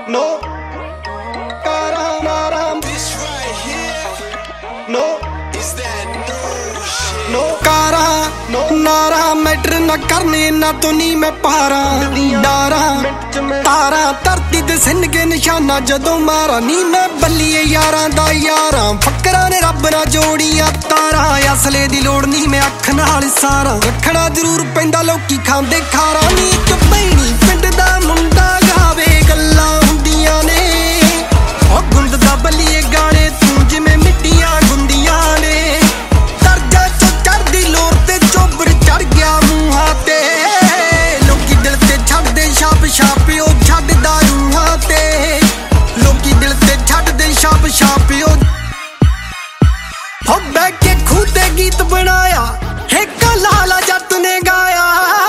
No Karam This right here, No is that new shit? No ਕਾਰਾਂ ਨਾਰਾ matter ਨਾ ਕਰਨੇ ਨਾ ਤੋਂ ਨਹੀਂ ਮੈਂ ਪਾਰਾਂ ਡਾਰਾਂ ਤਾਰਾਂ ਧਰਤੀ ਤੇ ਸਿੰਨਗੇ ਨਿਸ਼ਾਨਾ ਜਦੋਂ ਮਾਰਾਂ ਨੀ ਮੈਂ ਬੱਲੀਏ ਯਾਰਾਂ ਦਾ ਯਾਰਾਂ ਫੱਕਰਾਂ ਨੇ ਰੱਬ ਨਾਲ ਜੋੜੀਆਂ ਤਾਰਾਂ ਅਸਲੇ ਦੀ ਲੋੜ ਨਹੀਂ ਮੈਂ ਅੱਖ ਨਾਲ ਸਾਰਾ ਰੱਖਣਾ ਜ਼ਰੂਰ ਪੈਂਦਾ ਲੋਕੀ ਖਾਂਦੇ ਖਾਰਾਂ ਨੀ ਇੱਕ ਭੈਣੀ ਪਿੰਡ ਦਾ ਮੁੰਡਾ ਗਾਵੇ ਗੱਲਾਂ ਹੁੰਦੀਆਂ ਨੇ ਉਹ ਗੁੰਦ ਦਾ ਬੱਲੀਏ ਗਾਣੇ ਤੂੰ ਜਿਵੇਂ ਮਿੱਟੀਆਂ ਗੁੰਦੀਆਂ ਨੇ ਛਾਪਿਓ ਛੱਡਦਾ ਰੂਹਾਂ ਤੇ ਲੋਕੀ ਦਿਲ ਤੇ ਛੱਡਦੇ ਛਾਪਿਓ ਹੋ ਬੈ ਕੇ ਖੁਦੇ ਗੀਤ ਬਣਾਇਆ ਇੱਕ ਲਾਲਾ ਜੱਟ ਨੇ ਗਾਇਆ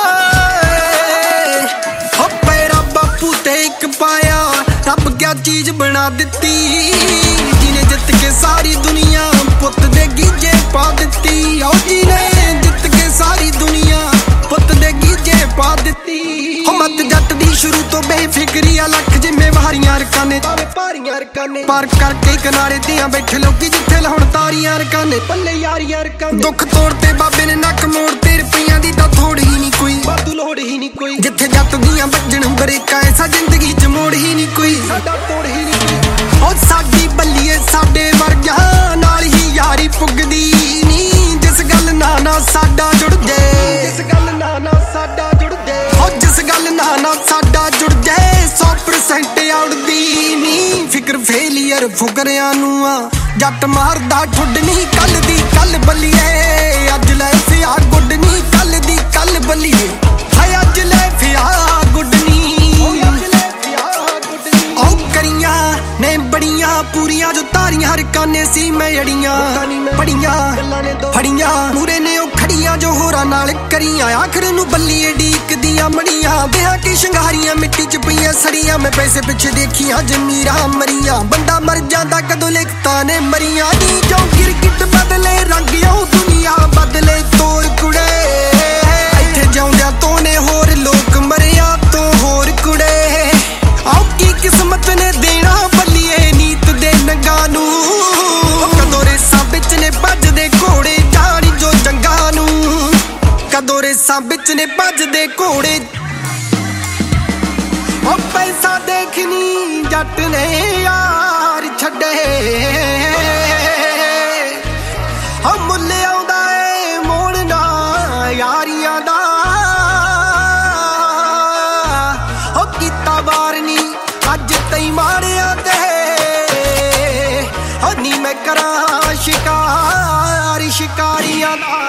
ਹੋ ਪੈਰਾ ਬਾਪੂ ਤੇ ਇੱਕ ਪਾਇਆ ਰੱਬ ਕਿਆ ਚੀਜ਼ ਬਣਾ ਦਿੱਤੀ ਜਿਹਨੇ ਜਿੱਤ ਕੇ ਸਾਰੀ ਦੁਨੀਆ ਪੁੱਤ ਦੇ ਗੀਜੇ ਪਾ ਦਿੱਤੀ ਉਹ ਜਿਹਨੇ ਜਿੱਤ ਕੇ ਸਾਰੀ ਦੁਨੀਆ ਪੁੱਤ ਦੇ ਗੀਜੇ ਪਾ ਦਿੱਤੀ ਮਤ ਜੱਟ ਦੀ ਸ਼ੁਰੂ ਤੋਂ ਬੇਫਿਕਰੀਆਂ ਲੱਖ ਜ਼ਿੰਮੇਵਾਰੀਆਂ ਰਕਾਨੇ ਭਾਰੀਆਂ ਰਕਾਨੇ ਪਾਰ ਕਰਕੇ ਕਿਨਾਰੇ ਦੀਆਂ ਬੈਠੇ ਲੋਕੀ ਜਿੱਥੇ ਲਾਉਣ ਤਾਰੀਆਂ ਰਕਾਨੇ ਪੱਲੇ ਯਾਰੀਆਂ ਰਕਾਨੇ ਦੁੱਖ ਤੋੜ ਤੇ ਬਾਬੇ ਨੇ ਨੱਕ ਮੋੜ ਤੇ ਰੁਪਈਆਂ ਦੀ ਤਾਂ ਥੋੜ ਹੀ ਨਹੀਂ ਕੋਈ ਵਾਧੂ ਲੋੜ ਹੀ ਨਹੀਂ ਕੋਈ ਜਿੱਥੇ ਜੱਟ ਦੀਆਂ ਵੱਜਣ ਬਰੇਕਾਂ ਐਸਾ ਜ਼ਿੰਦਗੀ 'ਚ ਮੋੜ ਹੀ ਨਹੀਂ ਕੋਈ ਸਾਡਾ ਤੋੜ ਹੀ ਨਹੀਂ ਕੋਈ ਉਹ ਸਾਡੀ ਬੱਲੀਏ ਸਾਡੇ ਵਰਗਿਆਂ ਨਾਲ ਹੀ ਯਾਰੀ ਪੁੱਗਦੀ ਨਹੀਂ ਜਿਸ ਗੱਲ ਨਾ ਸਾਡਾ ਜੁੜ ਜੇ ਜਿਸ ਗੱਲ ਨਾ ਸਾਡਾ ਜੁੜ ਜੇ ਜਿਸ ਗੱਲ ਨਾ ਸਾਡਾ ਜੁੜ ਜਾਏ 100% ਆਉੜਦੀ ਨੀ ਫਿਕਰ ਫੇਲੀਅਰ ਫੁਕਰਿਆਂ ਨੂੰ ਆ ਜੱਟ ਮਾਰਦਾ ਠੁੱਡ ਨੀ ਕੱਲ ਦੀ ਕੱਲ ਬੱਲੀਏ ਅੱਜ ਲੈ ਫਿਆ ਗੁੱਡ ਨੀ ਕੱਲ ਦੀ ਕੱਲ ਬੱਲੀਏ ਹਾਏ ਅੱਜ ਲੈ ਫਿਆ ਗੁੱਡ ਨੀ ਉਹ ਕਰੀਆਂ ਨੇ ਬੜੀਆਂ ਪੂਰੀਆਂ ਜੋ ਤਾਰੀਆਂ ਹਰ ਕਾਨੇ ਸੀ ਮੈਂ ਅੜੀਆਂ ਪੜੀਆਂ ਫੜੀਆਂ ਮੂਰੇ ਨੇ ਉਹ ਖੜੀਆਂ ਜੋ ਹੋਰਾਂ ਨਾਲ ਕਰੀਆਂ ਆਖਰ ਨੂੰ ਬੱਲੀਏ ਡੀਕਦੀਆਂ ਮੜੀਆਂ ਵਿਆਹ ਕੀ ਸ਼ਿੰਗਾਰੀਆਂ ਮਿੱਟੀ 'ਚ ਪਈਆਂ ਸੜੀਆਂ ਮੈਂ ਪੈਸੇ ਪਿੱਛੇ ਦੇਖੀਆਂ ਜ਼ਮੀਰਾਂ ਮਰੀਆਂ ਬੰਦਾ ਮਰ ਜਾਂਦਾ ਕਦੋਂ ਲਿਖਤਾਂ ਨੇ ਮਰੀਆਂ ਨੀ ਜੋ ਗਿਰਗਿੱਟ ਬਦਲੇ ਰੰਗ ਉਹ ਦੁਨੀਆ ਬਦਲੇ ਤੋਰ ਕੁੜੇ ਇੱਥੇ ਜਿਉਂਦਿਆਂ ਤੋਂ ਨੇ ਹੋਰ ਲੋਕ ਮਰਿਆ ਤੋਂ ਹੋਰ ਕੁੜੇ ਆਹ ਕੀ ਕਿਸਮਤ ਨੇ ਦੇਣਾ ਬੱਲੀਏ ਨੀਤ ਦੇ ਨੰਗਾ ਨੂੰ ਕਦੋਂ ਰੇਸਾਂ ਵਿੱਚ ਨੇ ਭੱਜਦੇ ਘੋੜੇ ਜਾਣੀ ਜੋ ਜੰਗਾਂ ਨੂੰ ਕਦੋਂ ਰੇਸਾਂ ਵਿੱਚ ਨੇ ਭੱਜਦੇ ਘੋੜੇ ਉਹ ਪੈਸਾ ਦੇਖਣੀ ਜੱਟ ਨੇ ਯਾਰ ਛੱਡੇ ਉਹ ਮੁੱਲ ਆਉਂਦਾ ਏ ਮੋੜਨਾ ਯਾਰੀਆਂ ਦਾ ਉਹ ਕੀਤਾ ਵਾਰਨੀ ਅੱਜ ਤਈ ਮਾਰਿਆ ਤੇ ਉਹ ਨੀ ਮੈਂ ਕਰਾਂ ਸ਼ਿਕਾਰੀਆਂ ਦਾ